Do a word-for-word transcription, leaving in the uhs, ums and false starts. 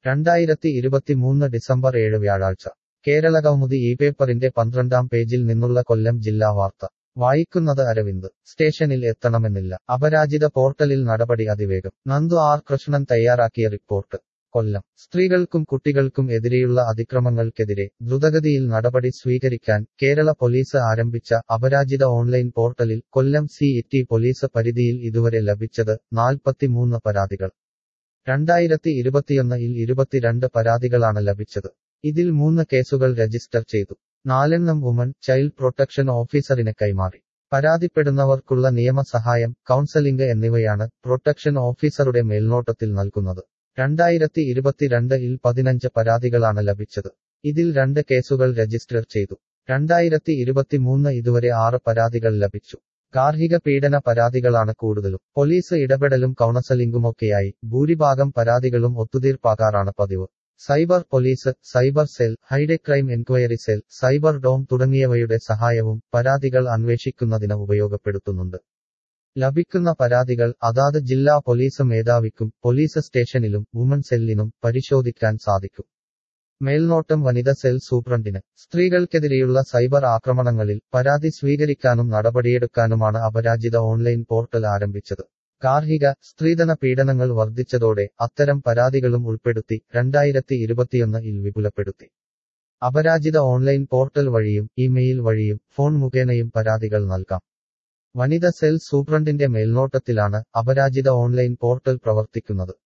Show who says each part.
Speaker 1: രണ്ടായിരത്തി ഇരുപത്തിമൂന്ന് ഡിസംബർ ഏഴ് വ്യാഴാഴ്ച കേരളകൗമുദി ഈ പേപ്പറിന്റെ പന്ത്രണ്ടാം പേജിൽ നിന്നുള്ള കൊല്ലം ജില്ലാ വാർത്ത വായിക്കുന്നത് അരവിന്ദ്. സ്റ്റേഷനിൽ എത്തണമെന്നില്ല. അപരാജിത പോർട്ടലിൽ നടപടി അതിവേഗം. നന്ദു ആർ കൃഷ്ണൻ തയ്യാറാക്കിയ റിപ്പോർട്ട്. കൊല്ലം. സ്ത്രീകൾക്കും കുട്ടികൾക്കും എതിരെയുള്ള അതിക്രമങ്ങൾക്കെതിരെ ദ്രുതഗതിയിൽ നടപടി സ്വീകരിക്കാൻ കേരള പോലീസ് ആരംഭിച്ച അപരാജിത ഓൺലൈൻ പോർട്ടലിൽ കൊല്ലം സി ടി പോലീസ് പരിധിയിൽ ഇതുവരെ ലഭിച്ചത് നാൽപ്പത്തിമൂന്ന് പരാതികൾ. രണ്ടായിരത്തി ഇരുപത്തിയൊന്നിൽ ഇരുപത്തിരണ്ട് പരാതികളാണ് ലഭിച്ചത്. ഇതിൽ മൂന്ന് കേസുകൾ രജിസ്റ്റർ ചെയ്തു. നാലെണ്ണം വുമൺ ചൈൽഡ് പ്രൊട്ടക്ഷൻ ഓഫീസറിന് കൈമാറി. പരാതിപ്പെടുന്നവർക്കുള്ള നിയമസഹായം, കൗൺസലിംഗ് എന്നിവയാണ് പ്രൊട്ടക്ഷൻ ഓഫീസറുടെ മേൽനോട്ടത്തിൽ നൽകുന്നത്. രണ്ടായിരത്തി ഇരുപത്തിരണ്ട് ഇൽ പതിനഞ്ച് പരാതികളാണ് ലഭിച്ചത്. ഇതിൽ രണ്ട് കേസുകൾ രജിസ്റ്റർ ചെയ്തു. രണ്ടായിരത്തി ഇരുപത്തിമൂന്ന് ഇതുവരെ ആറ് പരാതികൾ ലഭിച്ചു. ഗാർഹിക പീഡന പരാതികളാണ് കൂടുതലും. പോലീസ് ഇടപെടലും കൗൺസലിംഗുമൊക്കെയായി ഭൂരിഭാഗം പരാതികളും ഒത്തുതീർപ്പാകാറാണ് പതിവ്. Cyber police, cyber cell, hi-tech crime enquiry cell, cyber dome തുടങ്ങിയവയുടെ സഹായവും പരാതികൾ അന്വേഷിക്കുന്നതിന് ഉപയോഗപ്പെടുത്തുന്നുണ്ട്. ലഭിക്കുന്ന പരാതികൾ അതാത് ജില്ലാ പോലീസ് മേധാവിക്കും പോലീസ് സ്റ്റേഷനിലും വുമൺ സെല്ലിനും പരിശോധിക്കാൻ സാധിക്കും. മേൽനോട്ടം വനിത സെൽ സൂപ്രണ്ടിന്. സ്ത്രീകൾക്കെതിരെയുള്ള സൈബർ ആക്രമണങ്ങളിൽ പരാതി സ്വീകരിക്കാനും നടപടിയെടുക്കാനുമാണ് അപരാജിത ഓൺലൈൻ പോർട്ടൽ ആരംഭിച്ചത്. ഗാർഹിക, സ്ത്രീധന പീഡനങ്ങൾ വർദ്ധിച്ചതോടെ അത്തരം പരാതികളും ഉൾപ്പെടുത്തി രണ്ടായിരത്തി ഇരുപത്തിയൊന്ന് ഇൽ വിപുലപ്പെടുത്തി. അപരാജിത ഓൺലൈൻ പോർട്ടൽ വഴിയും ഇമെയിൽ വഴിയും ഫോൺ മുഖേനയും പരാതികൾ നൽകാം. വനിത സെൽ സൂപ്രണ്ടിന്റെ മേൽനോട്ടത്തിലാണ് അപരാജിത ഓൺലൈൻ പോർട്ടൽ പ്രവർത്തിക്കുന്നത്.